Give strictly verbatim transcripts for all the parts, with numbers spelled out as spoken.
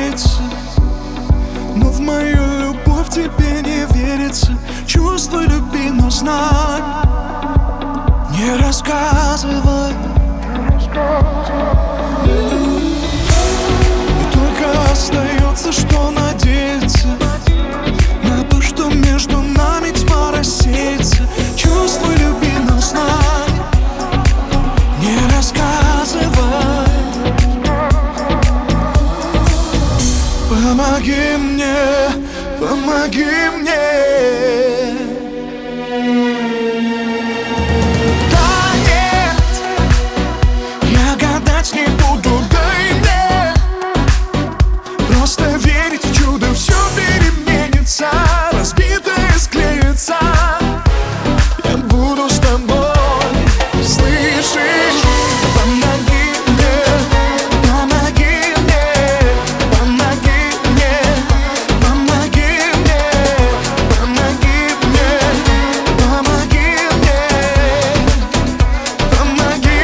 нравится, но в мою любовь тебе не верится. Чувствуй, люби, но знай, не рассказывай. И только остается, что надеяться на то, что между нами тьма рассеется. Чувствуй, люби, но знай, не рассказывай. Помоги мне, помоги мне. Да нет, я гадать не буду, дай мне просто верить в чудо. Все переменится, разбитое склеится. Я буду с тобой, слышишь? Помоги мне, помоги мне, помоги мне, помоги мне, помоги мне, помоги мне, помоги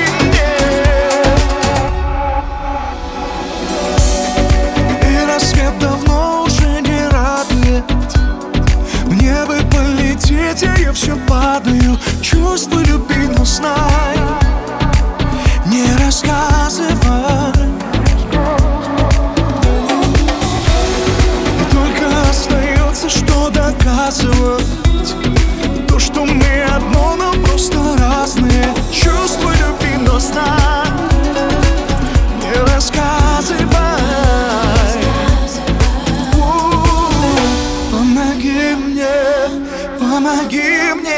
мне. И рассвет давно уже не радует. Мне бы полететь, а я все падаю. Чувствуй, люби, но знай, не рассказывай. И только остается, что доказывать то, что мы одно, но просто разные. Чувствуй, люби, но знай, не рассказывай. У-у-у. Помоги мне, помоги мне.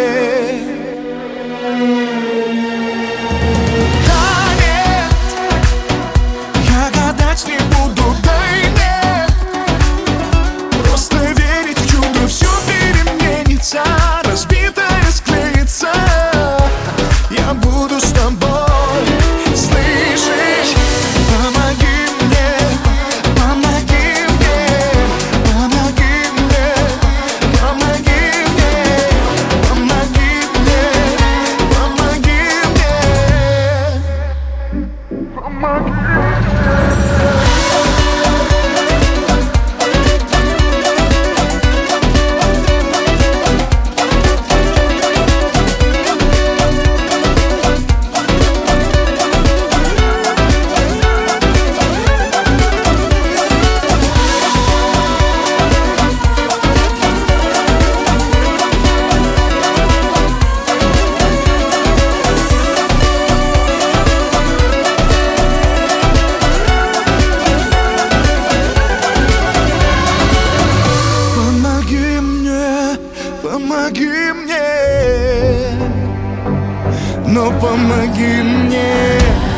Да нет, я гадать не буду, дай мне просто верить в чудо. Все переменится, разбитое склеится. Я буду с тобой, слышишь? Помоги мне, помоги мне, помоги мне, помоги мне, помоги мне, помоги мне, помоги. Помоги мне, но помоги мне.